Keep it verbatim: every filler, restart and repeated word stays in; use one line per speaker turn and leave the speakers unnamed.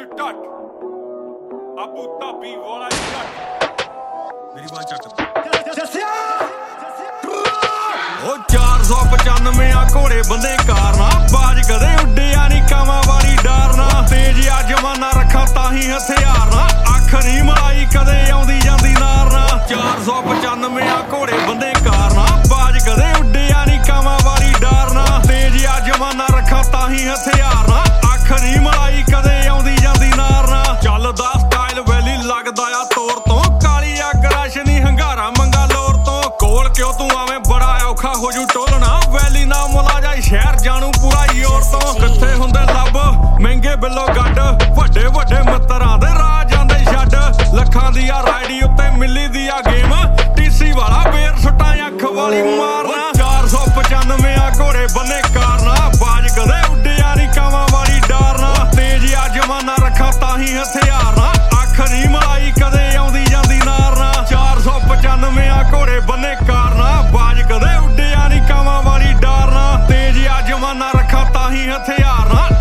ਜੱਟ Abu Dhabi ਵਾਲਾ ਜੱਟ ਮੇਰੀ ਬਾਤ ਚੱਕ ਜੱਸਿਆ ਉਹ ਚਾਰ ਸੌ ਪਚਾਨਵੇਂ ਆ ਘੋੜੇ ਬੰਦੇ ਕਾਰਨਾ ਬਾਜ ਕਦੇ ਉੱਡਿਆ ਨੀ ਕਾਵਾਂ ਵਾਲੀ ਡਾਰਨਾ ਤੇਜ ਆ ਜਮਾਨਾ ਰੱਖਾਂ ਤਾਂ ਹੀ ਹਥਿਆਰ ਨਾ ਅੱਖ ਨਹੀਂ ਮਲਾਈ ਕਦੇ ਆਉਂਦੀ ਜਾਂਦੀ ਨਾਰਨਾ ਚਾਰ ਸੌ ਪਚਾਨਵੇਂ ਆ ਘੋੜੇ ਬੰਦੇ ਕਾਰਨਾ ਬਾਜ ਕਦੇ ਉੱਡਿਆ ਨੀ ਕਾਵਾਂ ਵਾਲੀ ਡਾਰਨਾ ਤੇਜ ਆ ਜਮਾਨਾ ਰੱਖਾਂ ਤਾਂ ਹੀ ਹਥਿਆਰ ਨਾ ਅੱਖ ਨਹੀਂ ਮਲਾਈ ਕਦੇ ਆਉਂਦੀ ਜਾਂਦੀ ਨਾਰਨਾ ਚੱਲਦਾ ਸਟਾਈਲ ਵੈਲੀ ਲੱਗਦਾ ਆ ਤੋਰ ਤੋਂ ਕਾਲੀ ਅੱਗ ਰਸ਼ ਨੀ ਹੰਗਾਰਾ ਮੰਗਾ ਲੋਰ ਤੋਂ ਕੋਲ ਕਿਉਂ ਤੂੰ ਆਵੇਂ ਬੜਾ ਔਖਾ ਹੋ ਜੂ ਟੋਲਣਾ ਵੈਲੀ ਨਾ ਮੁਲਾ ਜਾਈ ਸ਼ਹਿਰ ਜਾਣੂ ਪੂਰਾ ਯੋਰ ਤੋਂ ਕਿੱਥੇ ਹੁੰਦੇ ਲੱਭ ਮਹਿੰਗੇ ਬਿੱਲੋ ਗੱਡ ਵੱਡੇ ਵੱਡੇ ਮਿੱਤਰਾਂ ਦੇ ਰਾਹ ਜਾਂਦੇ ਛੱਡ ਲੱਖਾਂ ਦੀ ਆ ਰਾਈਡੀ ਉੱਤੇ ਮਿਲੀ ਦੀ ਆ ਗੇਮ ਟੀਸੀ ਵਾਲਾ ਬੇਰ ਸੁੱਟਾਂ ਅੱਖ ਵਾਲੀ ਮਾਰਨਾ ਚਾਰ ਸੌ ਪਚਾਨਵੇਂ ਆ ਘੋੜੇ ਬੰਨੇ ਕਾਰਨਾ ਬਾਜ ਕਦੇ ਉੱਡਿਆ ਨੀ ਕਾਵਾਂ ਵਾਲੀ ਡਾਰਨਾ ਤੇਜ ਆ ਜਮਾਨਾ ਰੱਖਾਂ ਤਾਂ ਹੀ ਹਥਿਆਰ ਨਾ ਅੱਖ ਨਹੀਂ ਮਲਾਈ ਕਦੇ ਆਉਂਦੀ ਜਾਂਦੀ ਨਾਰਨਾ ਚਾਰ ਸੌ ਪਚਾਨਵੇਂ ਆ ਘੋੜੇ ਬੰਨੇ ਕਾਰਨਾ ਬਾਜ ਕਦੇ ਉੱਡਿਆ ਨੀ ਕਾਵਾਂ ਵਾਲੀ ਡਾਰਨਾ ਤੇਜ ਆ ਜਮਾਨਾ ਰੱਖਾਂ ਤਾਂ ਹੀ ਹਥਿਆਰ ਨਾ